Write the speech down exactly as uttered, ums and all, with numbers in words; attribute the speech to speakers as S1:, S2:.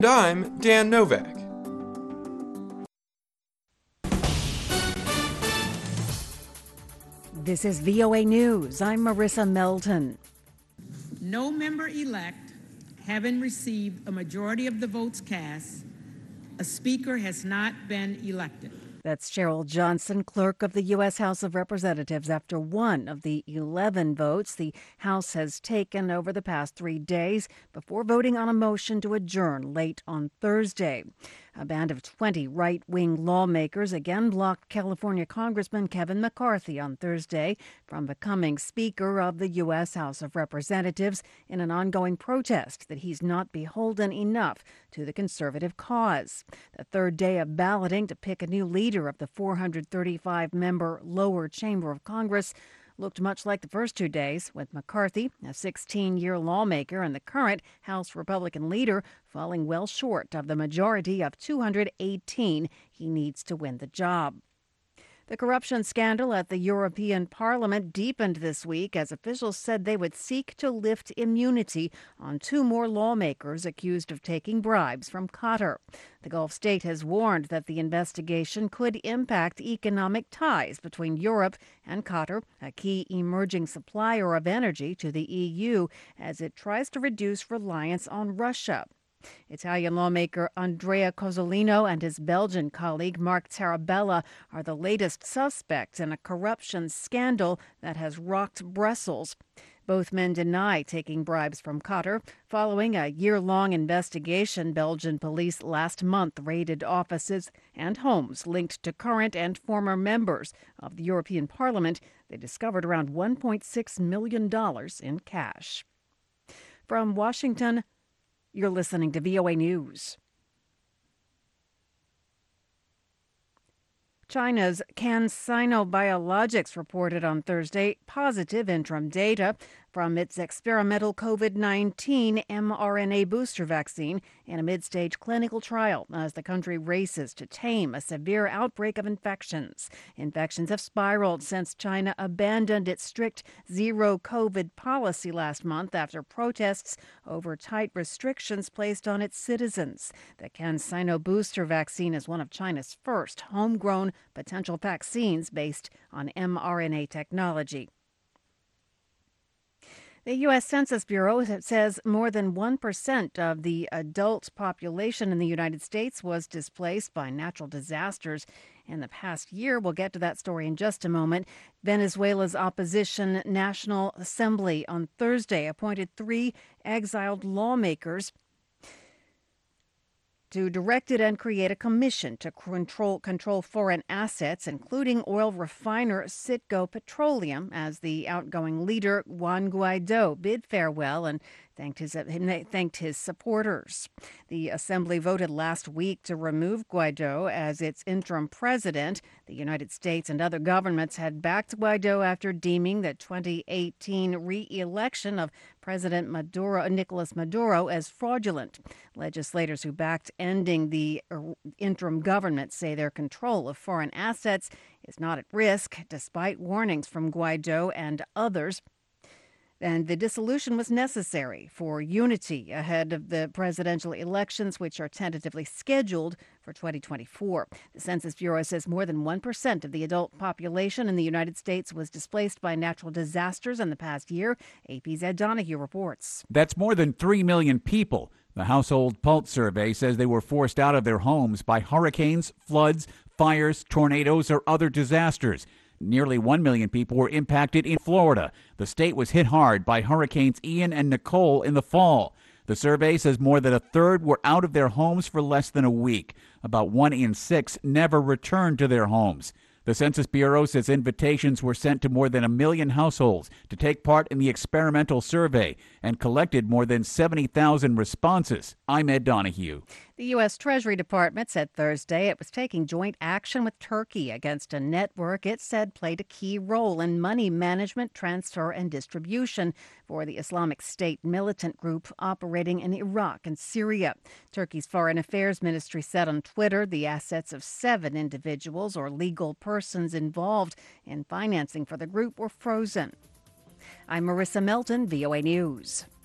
S1: And I'm Dan Novak.
S2: This is V O A News. I'm Marissa Melton.
S3: No member-elect having received a majority of the votes cast, a speaker has not been elected.
S2: That's Cheryl Johnson, clerk of the U S House of Representatives, after one of the eleven votes the House has taken over the past three days before voting on a motion to adjourn late on Thursday. A band of twenty right-wing lawmakers again blocked California Congressman Kevin McCarthy on Thursday from becoming Speaker of the U S House of Representatives in an ongoing protest that he's not beholden enough to the conservative cause. The third day of balloting to pick a new leader of the four hundred thirty-five member lower chamber of Congress looked much like the first two days, with McCarthy, a sixteen-year lawmaker and the current House Republican leader, falling well short of the majority of two hundred eighteen he needs to win the job. The corruption scandal at the European Parliament deepened this week as officials said they would seek to lift immunity on two more lawmakers accused of taking bribes from Qatar. The Gulf state has warned that the investigation could impact economic ties between Europe and Qatar, a key emerging supplier of energy to the E U, as it tries to reduce reliance on Russia. Italian lawmaker Andrea Cozzolino and his Belgian colleague Mark Tarabella are the latest suspects in a corruption scandal that has rocked Brussels. Both men deny taking bribes from Qatar. Following a year-long investigation, Belgian police last month raided offices and homes linked to current and former members of the European Parliament. They discovered around one point six million dollars in cash. From Washington, you're listening to V O A News. China's CanSino Biologics reported on Thursday positive interim data from its experimental COVID nineteen mRNA booster vaccine in a mid-stage clinical trial as the country races to tame a severe outbreak of infections. Infections have spiraled since China abandoned its strict zero COVID policy last month after protests over tight restrictions placed on its citizens. The CanSino booster vaccine is one of China's first homegrown potential vaccines based on mRNA technology. The U S Census Bureau says more than one percent of the adult population in the United States was displaced by natural disasters in the past year. We'll get to that story in just a moment. Venezuela's opposition National Assembly on Thursday appointed three exiled lawmakers to direct it and create a commission to control control foreign assets, including oil refiner Citgo Petroleum, as the outgoing leader Juan Guaido bid farewell and thanked his thanked his supporters. The assembly voted last week to remove Guaido as its interim president. The United States and other governments had backed Guaido after deeming the twenty eighteen re-election of President Maduro, Nicolas Maduro, as fraudulent. Legislators who backed ending the interim government say their control of foreign assets is not at risk, despite warnings from Guaido and others. And the dissolution was necessary for unity ahead of the presidential elections, which are tentatively scheduled for twenty twenty-four. The Census Bureau says more than one percent of the adult population in the United States was displaced by natural disasters in the past year. A P's Ed Donahue reports.
S4: That's more than three million people. The Household Pulse survey says they were forced out of their homes by hurricanes, floods, fires, tornadoes, or other disasters. Nearly one million people were impacted in Florida. The state was hit hard by Hurricanes Ian and Nicole in the fall. The survey says more than a third were out of their homes for less than a week. About one in six never returned to their homes. The Census Bureau says invitations were sent to more than a million households to take part in the experimental survey and collected more than seventy thousand responses. I'm Ed Donahue.
S2: The U S. Treasury Department said Thursday it was taking joint action with Turkey against a network it said played a key role in money management, transfer, and distribution for the Islamic State militant group operating in Iraq and Syria. Turkey's Foreign Affairs Ministry said on Twitter the assets of seven individuals or legal persons involved in financing for the group were frozen. I'm Marissa Melton, V O A News.